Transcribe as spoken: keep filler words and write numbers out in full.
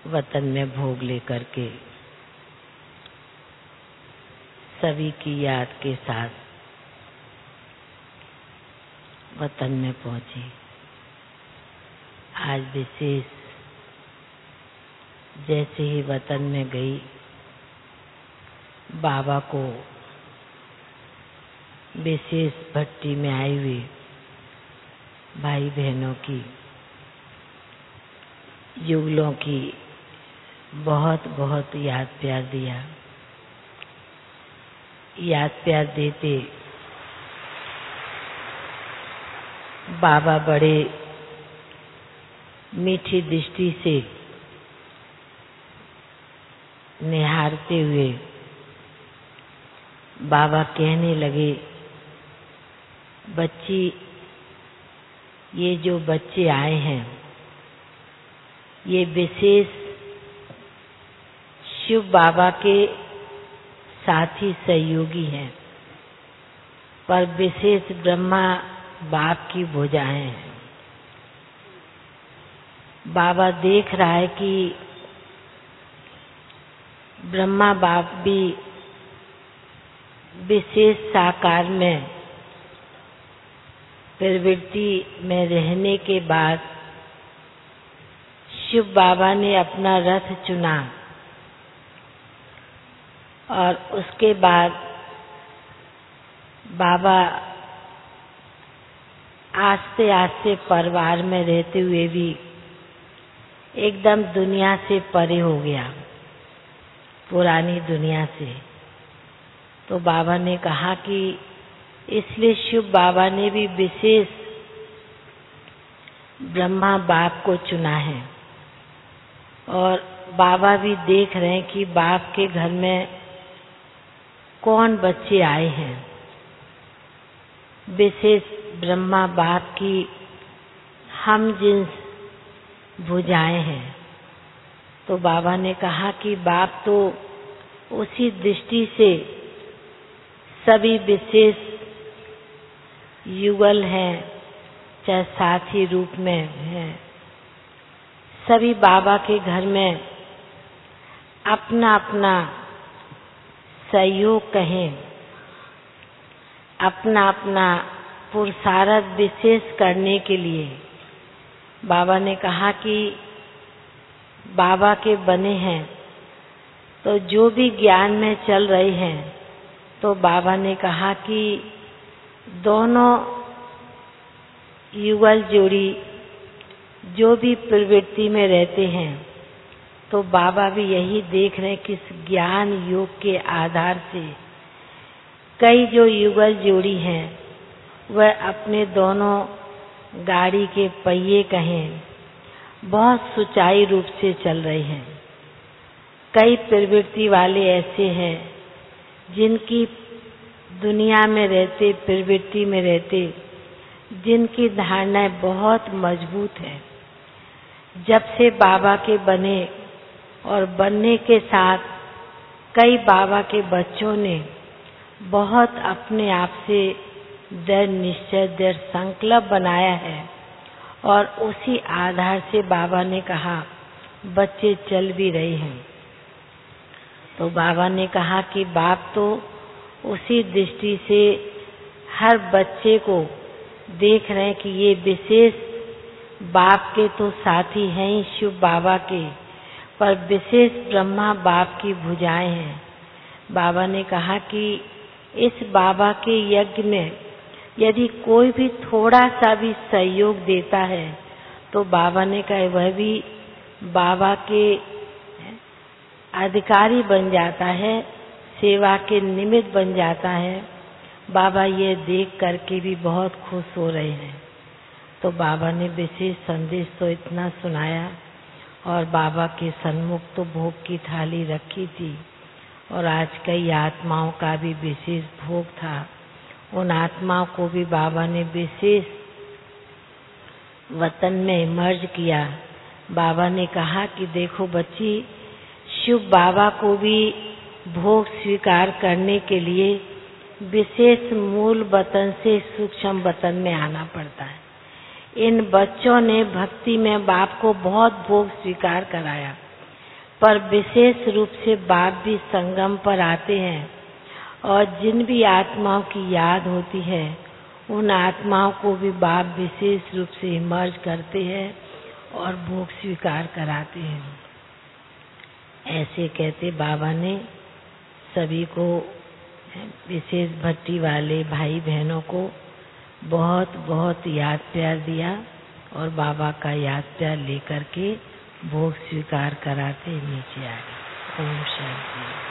वतन में भोग लेकर के सभी की याद के साथ वतन में पहुंची। आज विशेष जैसे ही वतन में गई, बाबा को विशेष भट्टी में आए हुए भाई बहनों की, युगलों की बहुत बहुत याद प्यार दिया। याद प्यार देते बाबा बड़े मीठी दृष्टि से निहारते हुए बाबा कहने लगे, बच्ची, ये जो बच्चे आए हैं ये विशेष शिव बाबा के साथी सहयोगी हैं, पर विशेष ब्रह्मा बाप की भुजाएं हैं। बाबा देख रहा है कि ब्रह्मा बाप भी विशेष साकार में प्रवृत्ति में रहने के बाद शिव बाबा ने अपना रथ चुना और उसके बाद बाबा आस्ते आस्ते परिवार में रहते हुए भी एकदम दुनिया से परे हो गया, पुरानी दुनिया से। तो बाबा ने कहा कि इसलिए शिव बाबा ने भी विशेष ब्रह्मा बाप को चुना है, और बाबा भी देख रहे हैं कि बाप के घर में कौन बच्चे आए हैं। विशेष ब्रह्मा बाप की हम जिन्स भुजाएं हैं। तो बाबा ने कहा कि बाप तो उसी दृष्टि से सभी विशेष युगल हैं, चाहे साथी रूप में हैं, सभी बाबा के घर में अपना अपना सहयोग कहें, अपना अपना पुरुषार्थ विशेष करने के लिए बाबा ने कहा कि बाबा के बने हैं तो जो भी ज्ञान में चल रहे हैं, तो बाबा ने कहा कि दोनों युगल जोड़ी जो भी प्रवृत्ति में रहते हैं, तो बाबा भी यही देख रहे हैं कि इस ज्ञान योग के आधार से कई जो युगल जोड़ी हैं वह अपने दोनों गाड़ी के पहिए कहें बहुत सुचारू रूप से चल रहे हैं। कई प्रवृत्ति वाले ऐसे हैं जिनकी दुनिया में रहते, प्रवृत्ति में रहते, जिनकी धारणाएं बहुत मजबूत है। जब से बाबा के बने और बनने के साथ कई बाबा के बच्चों ने बहुत अपने आप से दृढ़ निश्चय, दृढ़ संकल्प बनाया है, और उसी आधार से बाबा ने कहा बच्चे चल भी रहे हैं। तो बाबा ने कहा कि बाप तो उसी दृष्टि से हर बच्चे को देख रहे हैं कि ये विशेष बाप के तो साथी हैं ही शिव बाबा के, पर विशेष ब्रह्मा बाप की भुजाएं हैं। बाबा ने कहा कि इस बाबा के यज्ञ में यदि कोई भी थोड़ा सा भी सहयोग देता है, तो बाबा ने कहा वह भी बाबा के अधिकारी बन जाता है, सेवा के निमित्त बन जाता है। बाबा ये देख करके भी बहुत खुश हो रहे हैं। तो बाबा ने विशेष संदेश तो इतना सुनाया, और बाबा के सन्मुख तो भोग की थाली रखी थी, और आज कई आत्माओं का भी विशेष भोग था। उन आत्माओं को भी बाबा ने विशेष वतन में मर्ज किया। बाबा ने कहा कि देखो बच्ची, शिव बाबा को भी भोग स्वीकार करने के लिए विशेष मूल वतन से सूक्ष्म वतन में आना पड़ता है। इन बच्चों ने भक्ति में बाप को बहुत भोग स्वीकार कराया, पर विशेष रूप से बाप भी संगम पर आते हैं और जिन भी आत्माओं की याद होती है उन आत्माओं को भी बाप विशेष रूप से इमर्ज करते हैं और भोग स्वीकार कराते हैं। ऐसे कहते बाबा ने सभी को, विशेष भट्टी वाले भाई बहनों को बहुत बहुत याद प्यार दिया और बाबा का याद प्यार लेकर के भोग स्वीकार कराते नीचे आ गए। ओम शांति।